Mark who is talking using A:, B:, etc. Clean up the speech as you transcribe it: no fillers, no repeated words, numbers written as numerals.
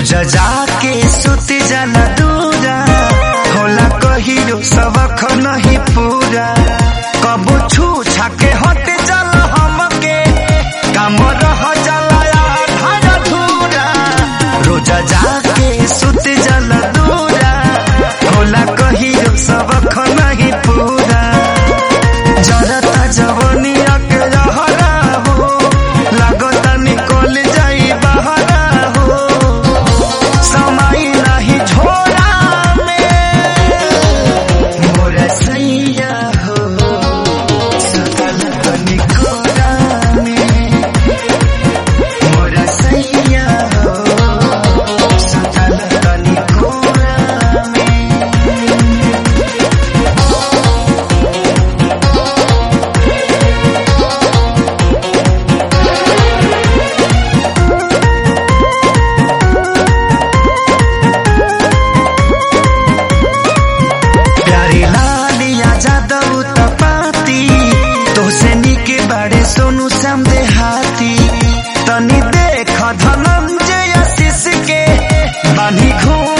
A: रोज जाके सुत जाला दूरा होला कहियो सबक नहीं पूरा कबो छू छाके हट जाला हमके काम रह जाला आधा अधूरा रोज जाके सुत जाला दूरा होला कहियो सबक नहीं पूरा जरता जवनिया के रहरा हो लागता निकल जाई बहरा हो समय नहीं छोड़ा में मोरा सैया हो सकल निकोरा में मोरा सैया हो सकल निकोरा में सोनू श्याम देहाती तनी देख धनंजय आशीष के बानी घूम